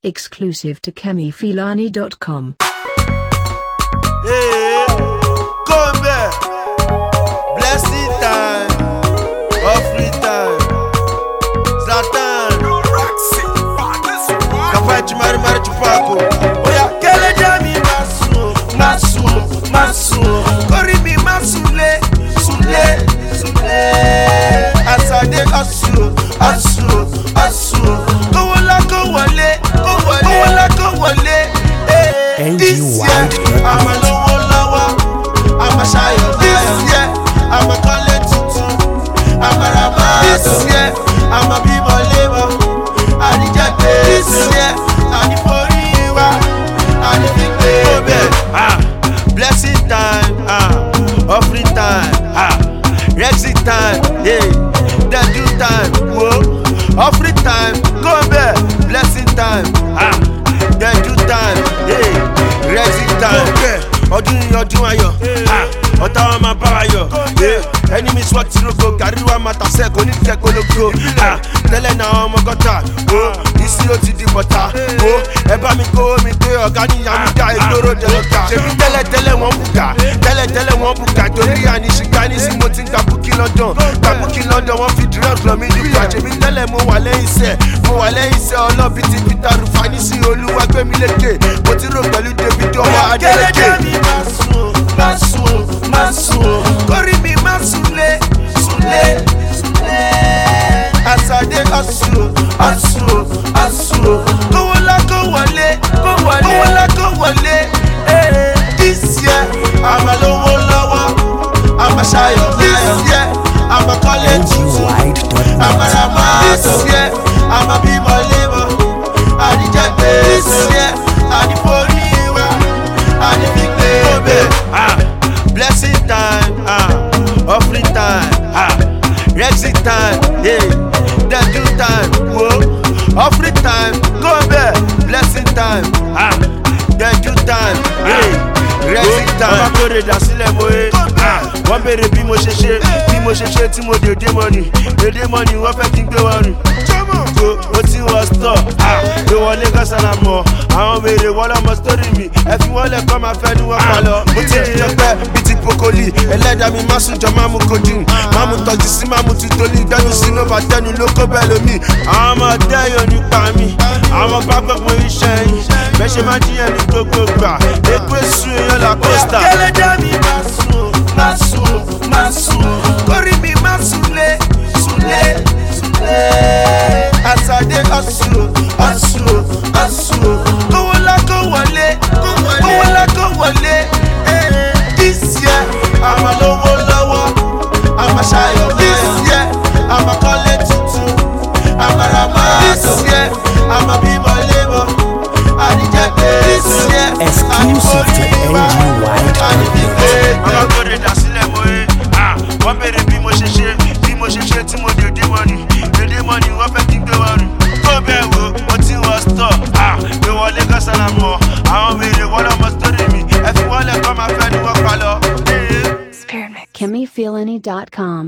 Exclusive to KemiFilani.com. Hey, come back. Blessing time, offering time. Zlatan, Kapachi Mari Chupaco. Oya, kele jami masu. Kori mi masule. Asade asu. Go wale. This year, I'm a lower. I'm a shy. This year, I'm a college tutu. I'm a rama. This year, I'm a people labor. I reject this year. I need for you. I need big baby. Blessing time. Offering time. Rexing time. Yeah. That do time. Whoa. Offering time. Go back. Blessing time. That do time. Yeah. Rexing time. Ọdún ayọ̀, ọ̀tá wa máa bá wa yọ̀. Enemies wọ́n ti roko, gàrí wa máa tàṣẹ́ kò ní jẹ́ kólógó. Tẹ́lẹ̀ náà ọmọ gọ́tà, ìsí ló ti di bọ̀tà. Ẹ bá mi kó mi pé ọ̀gá ní Yamuda ìgboro dẹ̀lọ́ta. Ṣèbí tẹ́lẹ̀ wọ́n bùkà, torí àníṣìgbà ní sí mo ti ń gba Bukky London, wọ́n fi drugs lọ mí nípa. Ṣèbí tẹ́lẹ̀ mo wà lẹ́yìn iṣẹ́ ọlọ́bí ti Peter Rufani sí Olúwa gbé mi lékè. Mo ti rò pẹ̀lú Davido ọmọ Adeleke. Masu, kori mi masule. Asade asu. Go wale. This year, I'm a lower. I'm a shy. This year, I'm a college tutu. I'm a rama. This year, I'm a people labor. I reject this year. I need for you. I need big baby. Blessing time, offering time, Rexing time, yeah, that do time, whoa, offering time, go back, blessing time, that do time, yeah, Rexing time. Ọba kórè dà sílẹ̀ mọ́ẹ́, wọ́n bèrè bí mo ṣe ṣe tí mo dèdè mọ́ni, wọ́n fẹ́ kí n gbé wọn rìn. Ó ti wọ stọ̀, ló wọlé kọ́sánà mọ́, àwọn mèrè wọ́n lọ́mọ sítórì mi, ẹ fi wọ́n lẹ́kọ́ máa fẹ́ ni wọ́n pa lọ. Mo ti di ọgbẹ́ bíi ti pokoli, ẹlẹ́dàá mi má sùn jọ má mú kojú, má mú tọ́jú sí má mú tutoli, gbẹ́nu sínú bàtẹ́nu ló kó bẹ́ẹ̀ lómi. Àwọn ọmọ ọdẹ yóò nípa mi, àwọn bá gbogbo iṣẹ́ yìí, bẹ́ẹ̀ ṣe máa jíyàn ní gbogbo gbà, ègbé sùn èèyàn la pósítà. Ẹlẹ́dàá mi má sùn, kórì mi má súnlé. Asade asu. Go wale. This year, I'm a lower. I'm a shy. This year, I'm a college tutu. I'm a rama. This year, I'm a people labor. I reject this year. Exclusive to NGY. I'm a good at Silemo. Wọ́n bèrè bí mo ṣe ṣe tí mo dèdè mọ́ni wọ́n fẹ́ kí n gbé wọn rìn. Tó bẹ́ẹ̀ wo, mo ti wọ stọ̀, pé wọlé kọ́sánà mọ́, àwọn mèrè wọ́n lọ́mọ sítórì mi, ẹ fi wọ́n lẹ́kọ́ máa fẹ́ ni wọ́n pa lọ. KemiFilani.com.